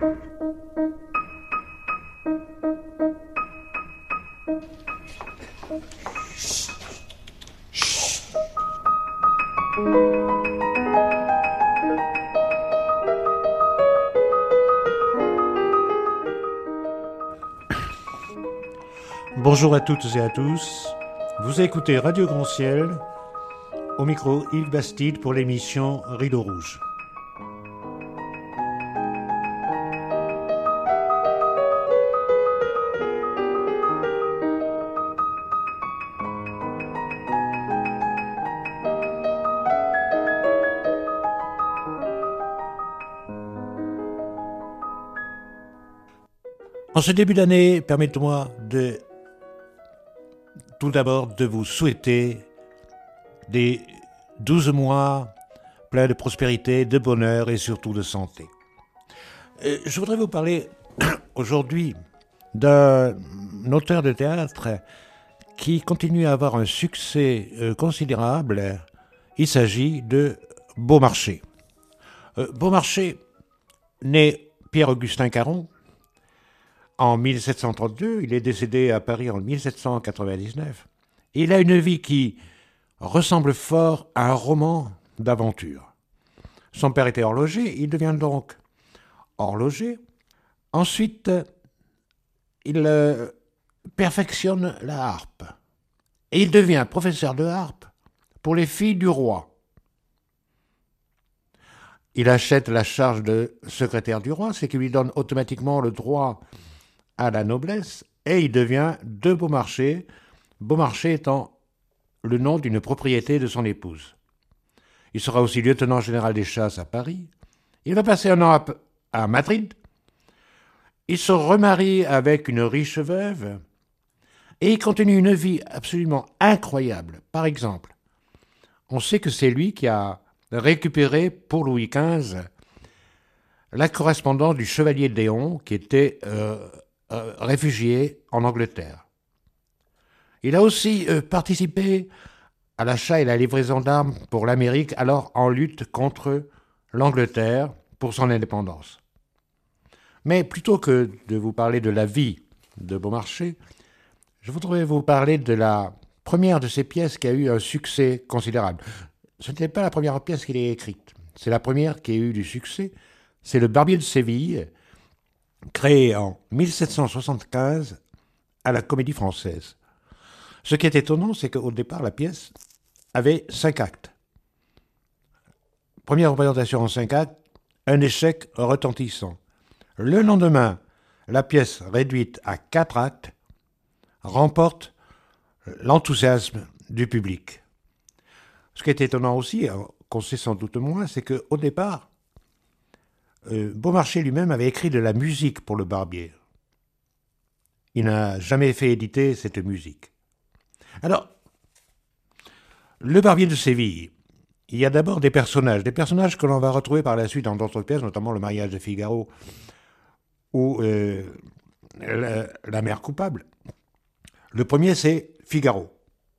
Bonjour à toutes et à tous, vous écoutez Radio Grand Ciel, au micro Yves Bastide pour l'émission Rideau Rouge. En ce début d'année, permettez-moi tout d'abord de vous souhaiter des 12 mois pleins de prospérité, de bonheur et surtout de santé. Je voudrais vous parler aujourd'hui d'un auteur de théâtre qui continue à avoir un succès considérable. Il s'agit de Beaumarchais. Beaumarchais, né Pierre-Augustin Caron, en 1732, il est décédé à Paris en 1799. Il a une vie qui ressemble fort à un roman d'aventure. Son père était horloger, il devient donc horloger. Ensuite, il perfectionne la harpe. Et il devient professeur de harpe pour les filles du roi. Il achète la charge de secrétaire du roi, ce qui lui donne automatiquement le droit à la noblesse, et il devient de Beaumarchais, Beaumarchais étant le nom d'une propriété de son épouse. Il sera aussi lieutenant général des chasses à Paris. Il va passer un an à Madrid. Il se remarie avec une riche veuve et il continue une vie absolument incroyable. Par exemple, on sait que c'est lui qui a récupéré pour Louis XV la correspondance du chevalier Déon qui était réfugié en Angleterre. Il a aussi participé à l'achat et la livraison d'armes pour l'Amérique, alors en lutte contre l'Angleterre pour son indépendance. Mais plutôt que de vous parler de la vie de Beaumarchais, je voudrais vous parler de la première de ses pièces qui a eu un succès considérable. Ce n'était pas la première pièce qu'il ait écrite, c'est la première qui a eu du succès. C'est Le Barbier de Séville, créé en 1775 à la Comédie Française. Ce qui est étonnant, c'est qu'au départ, la pièce avait 5 actes. Première représentation en 5 actes, un échec retentissant. Le lendemain, la pièce réduite à 4 actes remporte l'enthousiasme du public. Ce qui est étonnant aussi, qu'on sait sans doute moins, c'est qu'au départ, Beaumarchais lui-même avait écrit de la musique pour Le Barbier. Il n'a jamais fait éditer cette musique. Alors, Le Barbier de Séville, il y a d'abord des personnages que l'on va retrouver par la suite dans d'autres pièces, notamment Le Mariage de Figaro ou La Mère coupable. Le premier, c'est Figaro.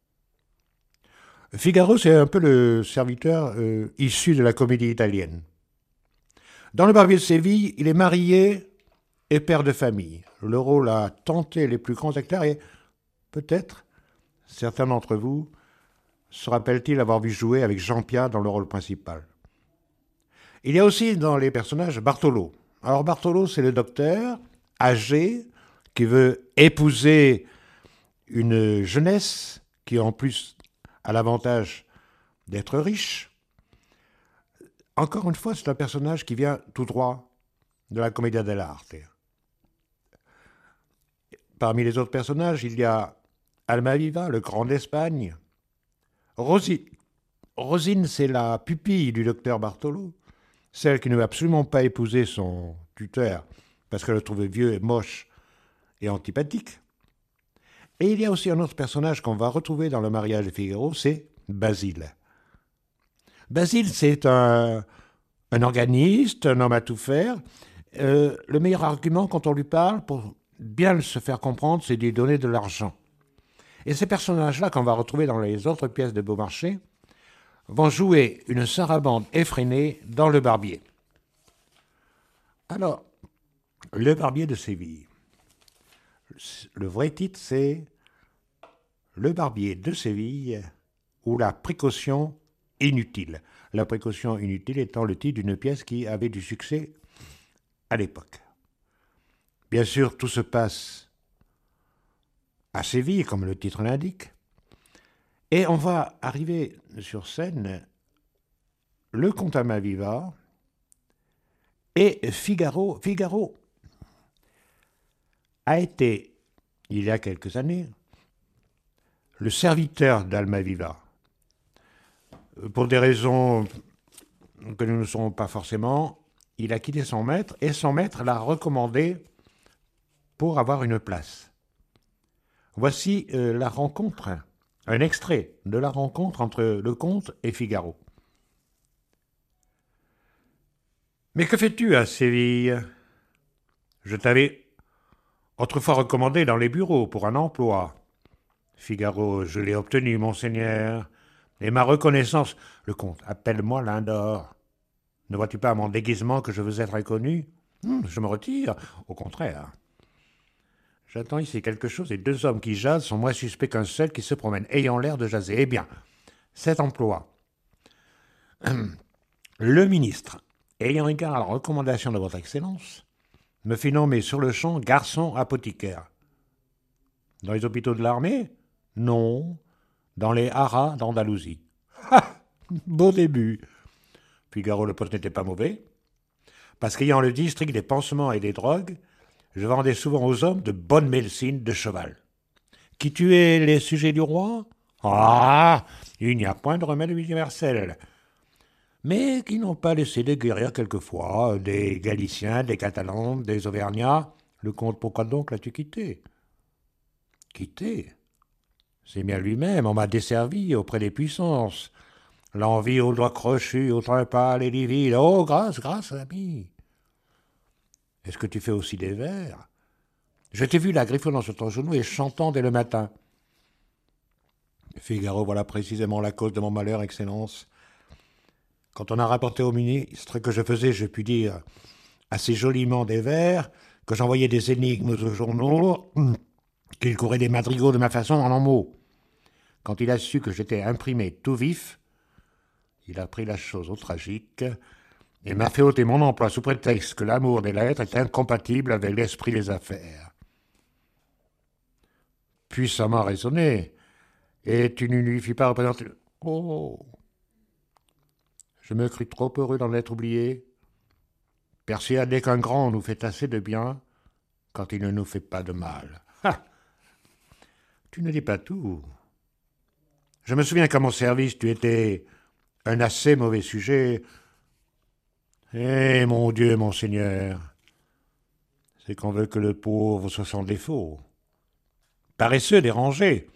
Figaro, c'est un peu le serviteur issu de la comédie italienne. Dans Le Barbier de Séville, il est marié et père de famille. Le rôle a tenté les plus grands acteurs et peut-être certains d'entre vous se rappellent-ils avoir vu jouer avec Jean Piat dans le rôle principal. Il y a aussi dans les personnages Bartholo. Alors Bartholo, c'est le docteur âgé qui veut épouser une jeunesse qui en plus a l'avantage d'être riche. Encore une fois, c'est un personnage qui vient tout droit de la Commedia dell'arte. Parmi les autres personnages, il y a Almaviva, le grand d'Espagne. Rosine, c'est la pupille du docteur Bartholo, celle qui ne veut absolument pas épouser son tuteur parce qu'elle le trouvait vieux et moche et antipathique. Et il y a aussi un autre personnage qu'on va retrouver dans Le Mariage de Figaro, c'est Basile. Basile, c'est un organiste, un homme à tout faire. Le meilleur argument quand on lui parle, pour bien se faire comprendre, c'est de lui donner de l'argent. Et ces personnages-là, qu'on va retrouver dans les autres pièces de Beaumarchais, vont jouer une sarabande effrénée dans Le Barbier. Alors, Le barbier de Séville. Le vrai titre, c'est Le barbier de Séville ou la précaution inutile. La précaution inutile étant le titre d'une pièce qui avait du succès à l'époque. Bien sûr, tout se passe à Séville, comme le titre l'indique. Et on va arriver sur scène le comte Almaviva et Figaro. Figaro a été, il y a quelques années, le serviteur d'Almaviva. Pour des raisons que nous ne saurons pas forcément, il a quitté son maître et son maître l'a recommandé pour avoir une place. Voici la rencontre, un extrait de la rencontre entre le comte et Figaro. Mais que fais-tu à Séville? Je t'avais autrefois recommandé dans les bureaux pour un emploi. Figaro, je l'ai obtenu, monseigneur. Et ma reconnaissance, le comte, appelle-moi Lindor. Ne vois-tu pas à mon déguisement que je veux être inconnu? Je me retire, au contraire. J'attends ici quelque chose et 2 hommes qui jasent sont moins suspects qu'un seul qui se promène, ayant l'air de jaser. Eh bien, cet emploi, le ministre, ayant égard à la recommandation de votre Excellence, me fit nommer sur le champ garçon apothicaire. Dans les hôpitaux de l'armée? Non, dans les haras d'Andalousie. Ah, beau début. Figaro, le poste n'était pas mauvais, parce qu'ayant le district des pansements et des drogues, je vendais souvent aux hommes de bonnes médecines de cheval. Qui tuait les sujets du roi? Ah, il n'y a point de remède universel. Mais qui n'ont pas laissé de guérir quelquefois des Galiciens, des Catalans, des Auvergnats. Le comte, pourquoi donc l'as-tu quitté? Quitté? C'est bien lui-même, on m'a desservi auprès des puissances. L'envie aux doigts crochus, aux trains pâles et livides. Oh, grâce, grâce, ami. Est-ce que tu fais aussi des vers? Je t'ai vu la griffonnant sur ton genou et chantant dès le matin. Figaro, voilà précisément la cause de mon malheur, Excellence. Quand on a rapporté au ministre que je faisais, je puis dire, assez joliment des vers, que j'envoyais des énigmes aux journaux, qu'il courait des madrigaux de ma façon en un mot. Quand il a su que j'étais imprimé tout vif, il a pris la chose au tragique et m'a fait ôter mon emploi sous prétexte que l'amour des lettres est incompatible avec l'esprit des affaires. Puissamment raisonné, et tu ne lui fis pas représenter... Oh! Je me crus trop heureux d'en être oublié, persuadé qu'un grand nous fait assez de bien quand il ne nous fait pas de mal. Ah! Tu ne dis pas tout. Je me souviens qu'à mon service, tu étais un assez mauvais sujet. Eh, mon Dieu, monseigneur, c'est qu'on veut que le pauvre soit sans défaut, paresseux, dérangé,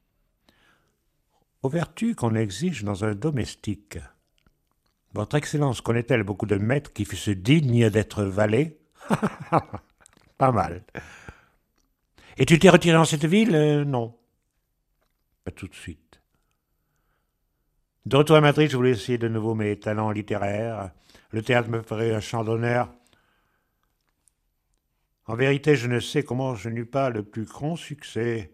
aux vertus qu'on exige dans un domestique. Votre Excellence connaît-elle beaucoup de maîtres qui fussent dignes d'être valets? Pas mal. Et tu t'es retiré dans cette ville? Non. Pas tout de suite. De retour à Madrid, je voulais essayer de nouveau mes talents littéraires. Le théâtre me ferait un champ d'honneur. En vérité, je ne sais comment je n'eus pas le plus grand succès.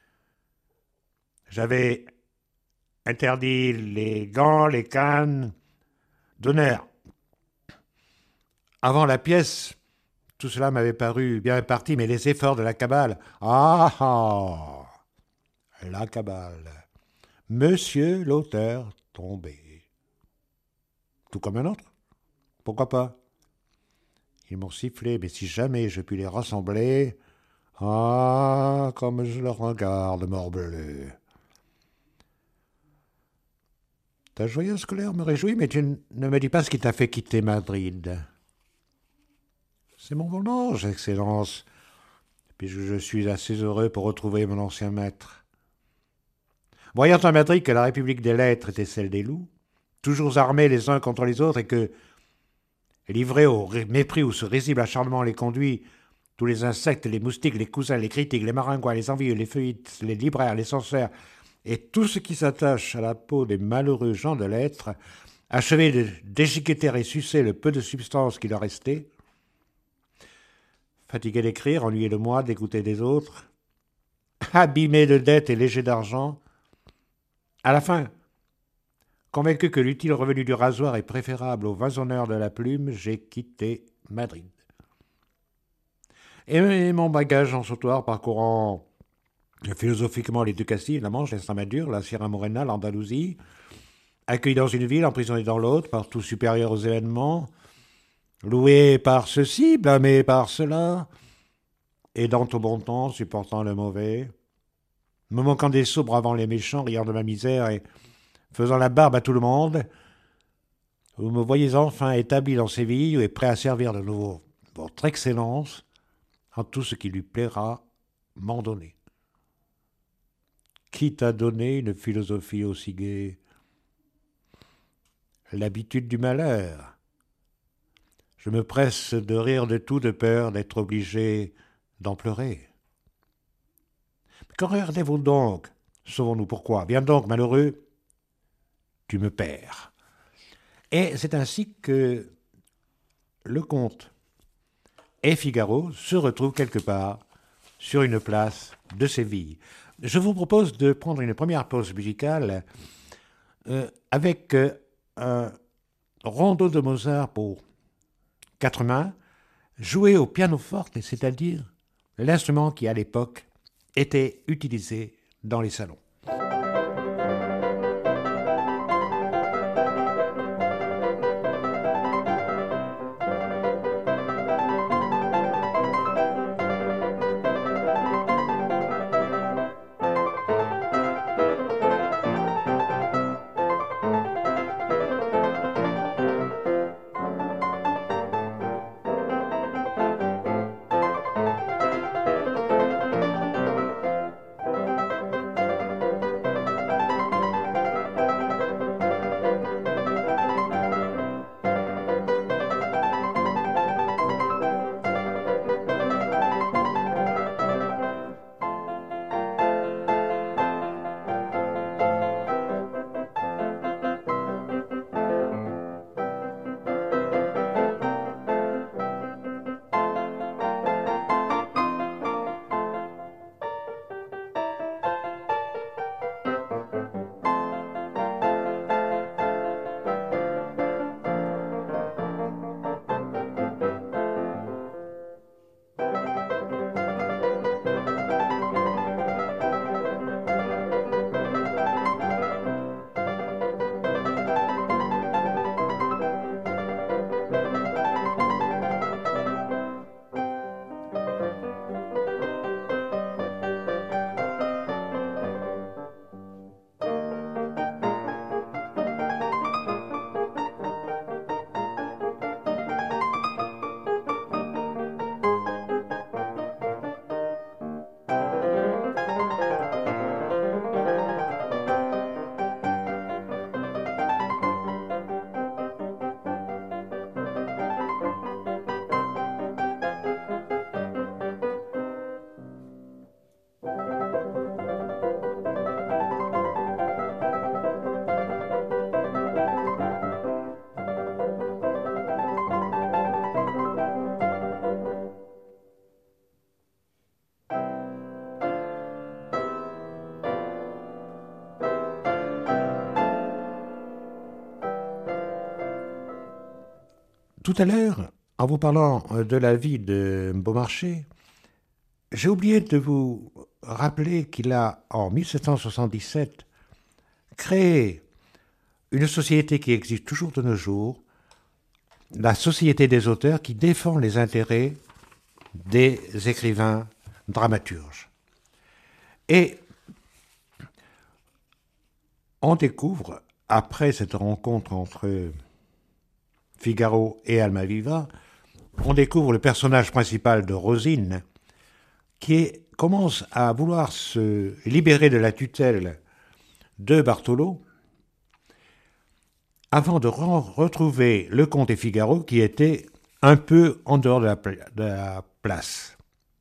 J'avais interdit les gants, les cannes d'honneur. Avant la pièce, tout cela m'avait paru bien parti, mais les efforts de la cabale... Ah! La cabale. Monsieur l'auteur tombé. Tout comme un autre. Pourquoi pas? Ils m'ont sifflé, mais si jamais je puis les rassembler... Ah, comme je le regarde, morbleu. Ta joyeuse colère me réjouit, mais tu ne me dis pas ce qui t'a fait quitter Madrid. C'est mon vendange, Excellence, puisque je suis assez heureux pour retrouver mon ancien maître. Voyant à Madrid que la République des lettres était celle des loups, toujours armés les uns contre les autres, et que, livrés au mépris où ce risible acharnement les conduit, tous les insectes, les moustiques, les cousins, les critiques, les maringouins, les envieux, les feuillites, les libraires, les censeurs, et tout ce qui s'attache à la peau des malheureux gens de lettres, achevaient de déchiqueter et sucer le peu de substance qui leur restait, fatigué d'écrire, ennuyé de moi, d'écouter des autres, abîmé de dettes et léger d'argent, à la fin, convaincu que l'utile revenu du rasoir est préférable au vain honneur de la plume, j'ai quitté Madrid. Et mon bagage en sautoir parcourant philosophiquement les deux Castilles, la Manche, l'Estrémadure, la Sierra Morena, l'Andalousie, accueilli dans une ville, emprisonné dans l'autre, partout supérieur aux événements, loué par ceci, blâmé par cela, aidant au bon temps, supportant le mauvais, me moquant des sots, bravant les méchants, riant de ma misère et faisant la barbe à tout le monde, vous me voyez enfin établi dans Séville et prêt à servir de nouveau votre Excellence en tout ce qui lui plaira m'en donner. Qui t'a donné une philosophie aussi gaie? L'habitude du malheur. Je me presse de rire de tout de peur d'être obligé d'en pleurer. Qu'en regardez-vous donc? Sauvons-nous, pourquoi? Viens donc, malheureux, tu me perds. Et c'est ainsi que le comte et Figaro se retrouvent quelque part sur une place de Séville. Je vous propose de prendre une première pause musicale avec un rondo de Mozart pour 4 mains, joué au pianoforte, c'est-à-dire l'instrument qui, à l'époque, était utilisé dans les salons. Tout à l'heure, en vous parlant de la vie de Beaumarchais, j'ai oublié de vous rappeler qu'il a, en 1777, créé une société qui existe toujours de nos jours, la Société des auteurs qui défend les intérêts des écrivains dramaturges. Et on découvre, après cette rencontre entre Figaro et Almaviva, on découvre le personnage principal de Rosine, qui commence à vouloir se libérer de la tutelle de Bartholo, avant de retrouver le comte et Figaro, qui était un peu en dehors de la place.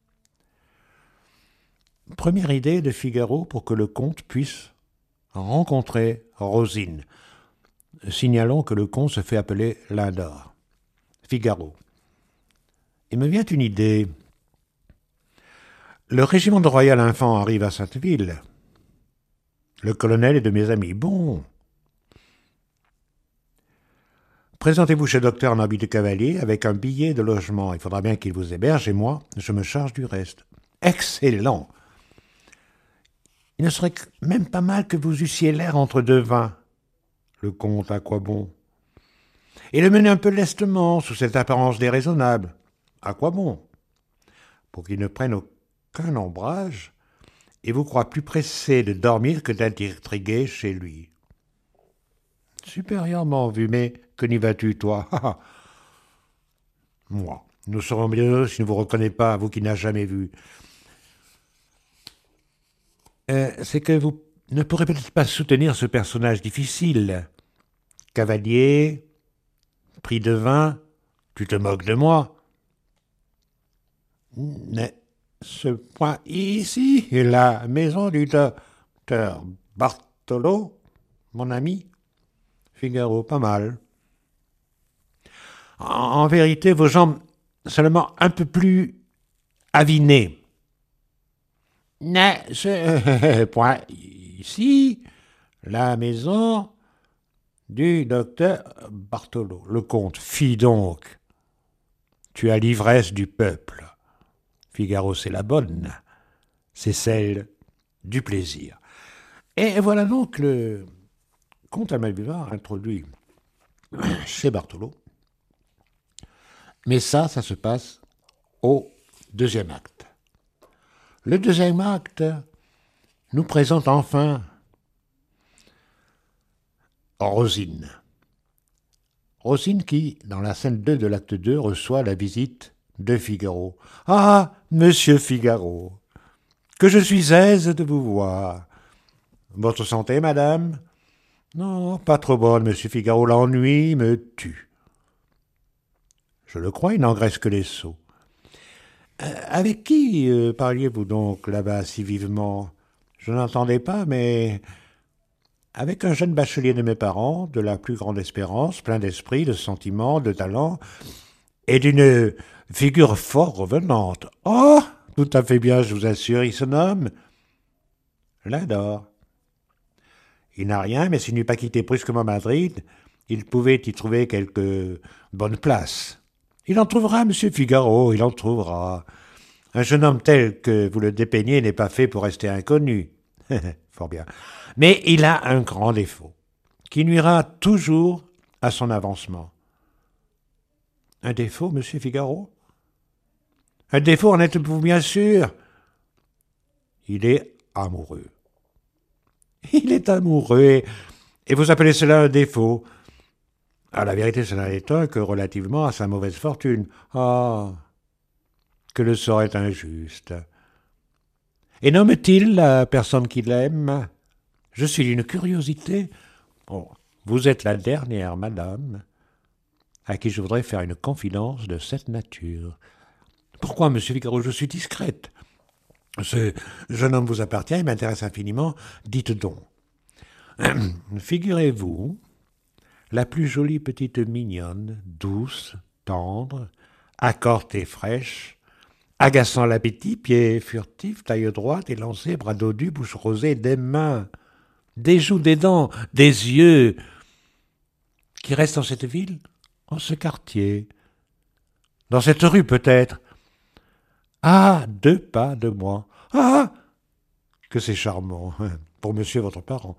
Première idée de Figaro pour que le comte puisse rencontrer Rosine. Signalons que le comte se fait appeler Lindor. Figaro. Il me vient une idée. Le régiment de Royal Infant arrive à Satteville. Le colonel est de mes amis. Bon. Présentez-vous chez le docteur en habit de cavalier avec un billet de logement. Il faudra bien qu'il vous héberge et moi, je me charge du reste. Excellent. Il ne serait même pas mal que vous eussiez l'air entre deux vins. Le comte, à quoi bon? Et le mener un peu lestement, sous cette apparence déraisonnable. À quoi bon? Pour qu'il ne prenne aucun ombrage et vous croit plus pressé de dormir que d'intriguer chez lui. Supérieurement vu, mais que n'y vas-tu, toi? Moi, nous serons mieux si ne vous reconnaît pas, vous qui n'avez jamais vu. C'est que vous ne pourrez peut-être pas soutenir ce personnage difficile. Cavalier, prix de vin, tu te moques de moi. Mais ce point ici est la maison du docteur Bartholo, mon ami. Figaro, pas mal. En vérité, vos jambes seulement un peu plus avinées. Mais ce point ici, la maison du docteur Bartholo. Le comte, fi donc. Tu as l'ivresse du peuple. Figaro, c'est la bonne. C'est celle du plaisir. Et voilà donc le comte Almaviva introduit chez Bartholo. Mais ça se passe au deuxième acte. Le deuxième acte nous présente enfin Rosine. Rosine qui, dans la scène 2 de l'acte 2, reçoit la visite de Figaro. « Ah, monsieur Figaro, que je suis aise de vous voir. Votre santé, madame ?»« Non, pas trop bonne, monsieur Figaro, l'ennui me tue. » « Je le crois, il n'engraisse que les sots. »« Avec qui parliez-vous donc là-bas si vivement ? Je n'entendais pas, mais... » Avec un jeune bachelier de mes parents, de la plus grande espérance, plein d'esprit, de sentiments, de talent, et d'une figure fort revenante. « Oh, tout à fait bien, je vous assure, il se nomme Lindor. Il n'a rien, mais s'il n'eût pas quitté brusquement Madrid, il pouvait y trouver quelques bonnes places. Il en trouvera, monsieur Figaro, il en trouvera. Un jeune homme tel que vous le dépeignez n'est pas fait pour rester inconnu. » Fort bien. Mais il a un grand défaut, qui nuira toujours à son avancement. Un défaut, monsieur Figaro? Un défaut, en êtes-vous bien sûr? Il est amoureux. Il est amoureux, et vous appelez cela un défaut? À la vérité, cela n'est un que relativement à sa mauvaise fortune. Ah, que le sort est injuste. Et nomme-t-il la personne qu'il aime? Je suis d'une curiosité. Oh, vous êtes la dernière, madame, à qui je voudrais faire une confidence de cette nature. Pourquoi, monsieur Figaro, je suis discrète. Ce jeune homme vous appartient, il m'intéresse infiniment. Dites donc. Figurez-vous, la plus jolie petite mignonne, douce, tendre, accorte et fraîche, agaçant l'appétit, pieds furtifs, taille droite, élancée, bras dodus, bouche rosée, des mains, des joues, des dents, des yeux, qui restent dans cette ville, en ce quartier, dans cette rue peut-être, à 2 pas de moi. Ah, que c'est charmant, pour monsieur votre parent.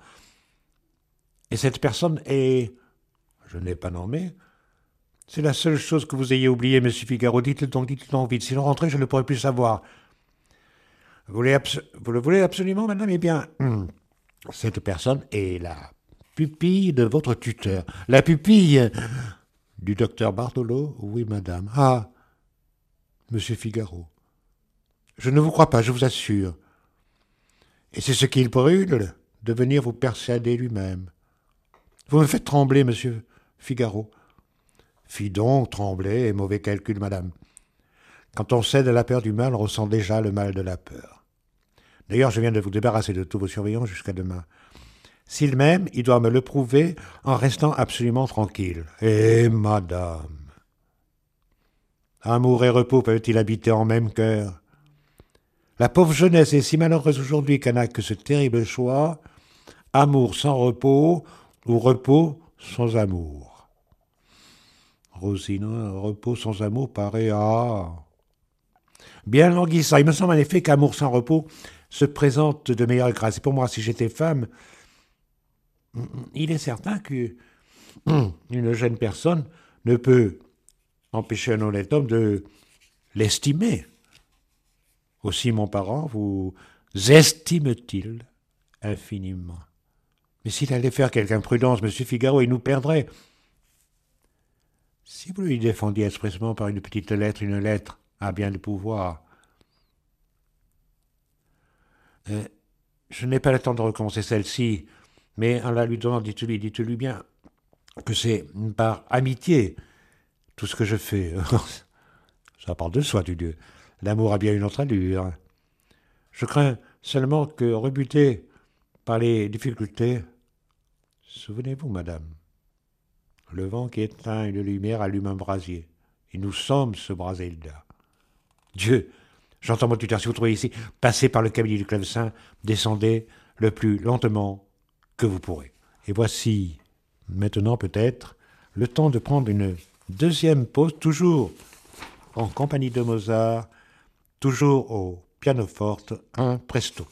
Et cette personne est, je ne l'ai pas nommée, c'est la seule chose que vous ayez oubliée, monsieur Figaro. Dites-le donc vite. Sinon rentrez, je ne pourrai plus savoir. Vous le voulez absolument, madame? Eh bien, cette personne est la pupille de votre tuteur. La pupille du docteur Bartholo? Oui, madame. Ah, monsieur Figaro. Je ne vous crois pas, je vous assure. Et c'est ce qu'il brûle, de venir vous persuader lui-même. Vous me faites trembler, monsieur Figaro. Fi donc, trembler et mauvais calcul, madame. Quand on cède à la peur du mal, on ressent déjà le mal de la peur. D'ailleurs, je viens de vous débarrasser de tous vos surveillants jusqu'à demain. S'il m'aime, il doit me le prouver en restant absolument tranquille. Eh, madame, amour et repos peuvent-ils habiter en même cœur? La pauvre jeunesse est si malheureuse aujourd'hui qu'elle n'a que ce terrible choix, amour sans repos ou repos sans amour. Rosine, repos sans amour paraît bien languissant. Il me semble en effet qu'amour sans repos se présente de meilleure grâce. Et pour moi, si j'étais femme, il est certain qu'une jeune personne ne peut empêcher un honnête homme de l'estimer. Aussi mon parent vous estime-t-il infiniment. Mais s'il allait faire quelque imprudence, monsieur Figaro, il nous perdrait. Si vous lui défendiez expressément par une petite lettre, une lettre a bien de pouvoir. Je n'ai pas le temps de recommencer celle-ci, mais en la lui donnant, dites-lui bien que c'est par amitié tout ce que je fais. Ça parle de soi, du Dieu. L'amour a bien une autre allure. Je crains seulement que, rebuté par les difficultés, souvenez-vous, madame, le vent qui éteint une lumière allume un brasier. Et nous sommes ce brasier-là. Dieu, j'entends mon tuteur, si vous trouvez ici, passez par le cabinet du clavecin, descendez le plus lentement que vous pourrez. Et voici, maintenant peut-être, le temps de prendre une deuxième pause, toujours en compagnie de Mozart, toujours au pianoforte, un presto.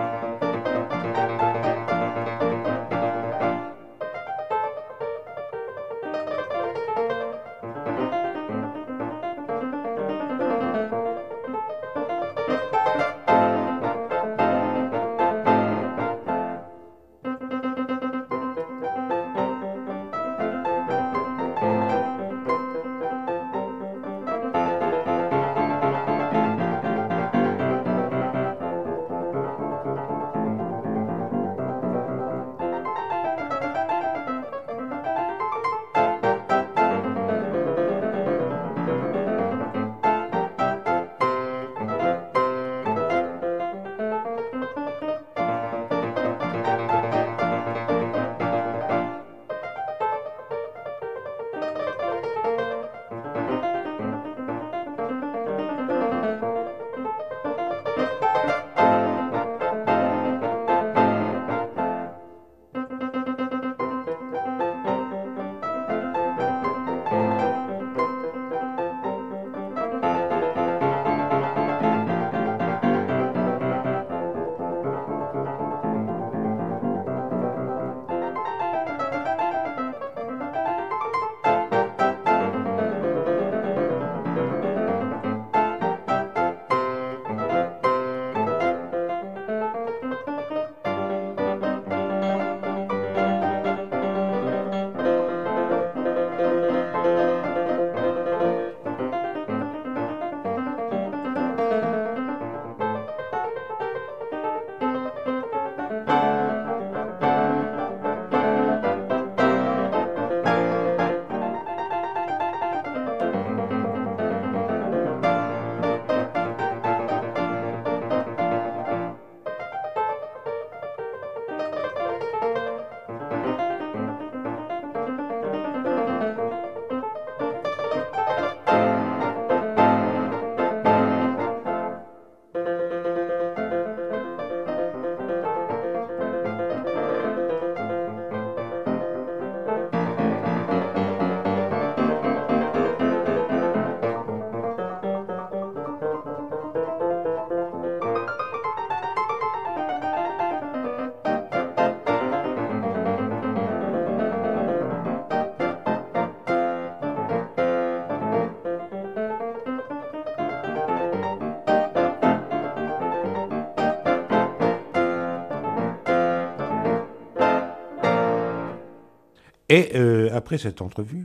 Et après cette entrevue,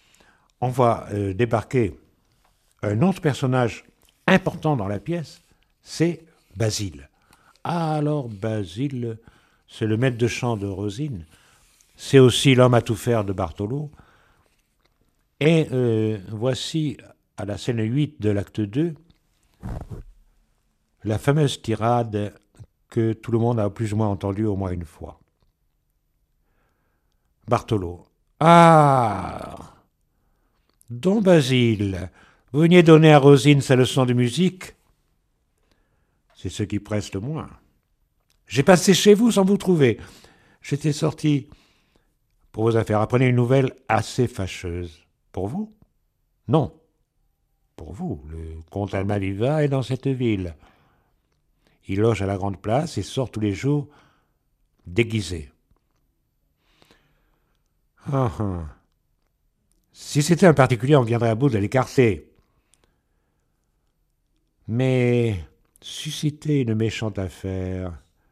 on va débarquer un autre personnage important dans la pièce, c'est Basile. Ah, alors Basile, c'est le maître de chant de Rosine, c'est aussi l'homme à tout faire de Bartolo. Et voici, à la scène 8 de l'acte 2, la fameuse tirade que tout le monde a plus ou moins entendue au moins une fois. Bartolo. Ah, Don Basile, vous veniez donner à Rosine sa leçon de musique? c'est ce qui presse le moins. J'ai passé chez vous sans vous trouver. J'étais sorti pour vos affaires. Apprenez une nouvelle assez fâcheuse. Pour vous? Non. Pour vous, le comte Almaviva est dans cette ville. Il loge à la Grande Place et sort tous les jours déguisé. Ah, ah. Si c'était un particulier, on viendrait à bout de l'écarter. Mais susciter une méchante affaire.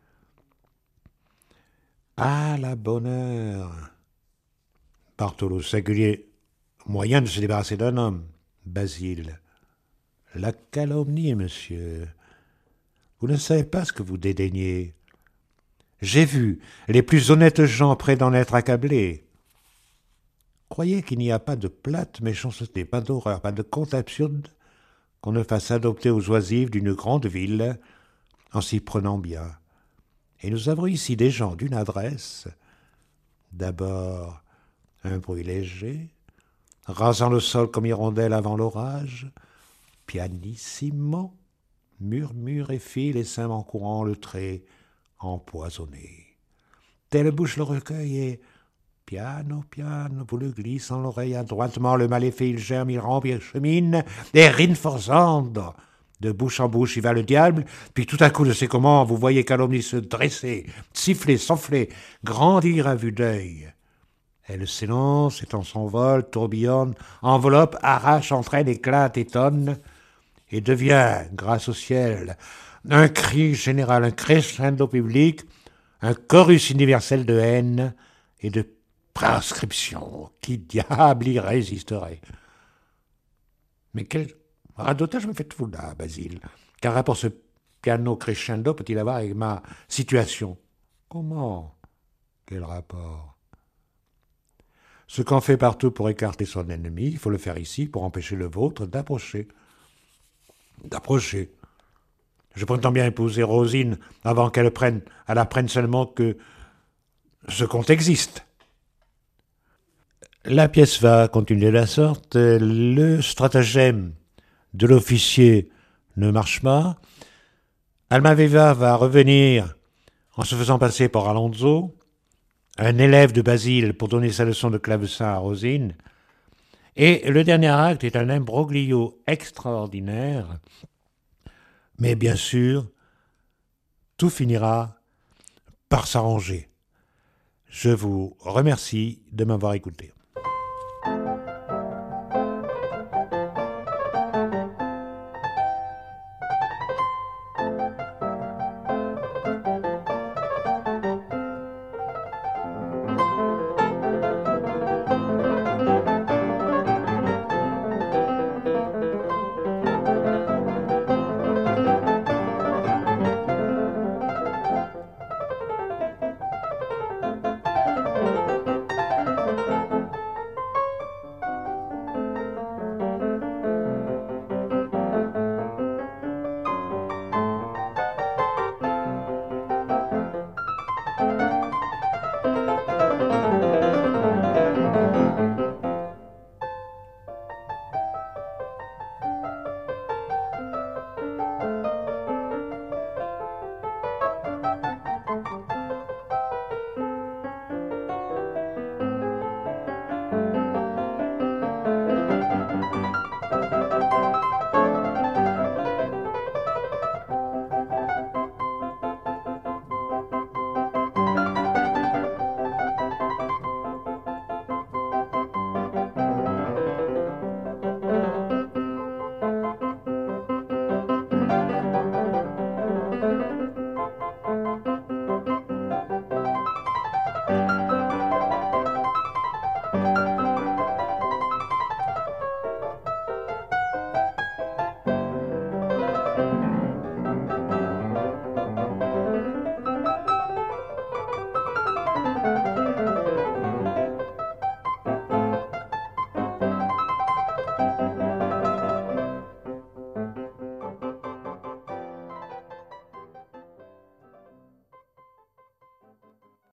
Ah, la bonne heure. Bartholo, singulier moyen de se débarrasser d'un homme. Basile. La calomnie, monsieur. Vous ne savez pas ce que vous dédaignez. J'ai vu les plus honnêtes gens près d'en être accablés. Croyez qu'il n'y a pas de plate méchanceté, pas d'horreur, pas de conte absurde qu'on ne fasse adopter aux oisives d'une grande ville en s'y prenant bien. Et nous avons ici des gens d'une adresse. D'abord, un bruit léger, rasant le sol comme hirondelle avant l'orage, pianissimo, murmure et file et sème en courant le trait empoisonné. Telle bouche le recueil et piano, piano, vous le glisse en l'oreille adroitement, le mal est fait, il germe, il rampe, il chemine, et rinforzando. De bouche en bouche, il va le diable, puis tout à coup, je sais comment, vous voyez Calomnie se dresser, siffler, s'enfler, grandir à vue d'œil. Elle s'élance, étend son vol, tourbillonne, enveloppe, arrache, entraîne, éclate, étonne, et devient, grâce au ciel, un cri général, un crescendo public, un chorus universel de haine et de prescription. Qui diable y résisterait? Mais quel radotage me faites-vous là, Basile? Quel rapport ce piano crescendo peut-il avoir avec ma situation? Comment? Quel rapport? Ce qu'on fait partout pour écarter son ennemi, il faut le faire ici pour empêcher le vôtre d'approcher. D'approcher. Je prétends bien épouser Rosine avant qu'elle apprenne seulement que ce conte existe. La pièce va continuer de la sorte. Le stratagème de l'officier ne marche pas. Almaviva va revenir en se faisant passer pour Alonso, un élève de Basile pour donner sa leçon de clavecin à Rosine. Et le dernier acte est un imbroglio extraordinaire. Mais bien sûr, tout finira par s'arranger. Je vous remercie de m'avoir écouté.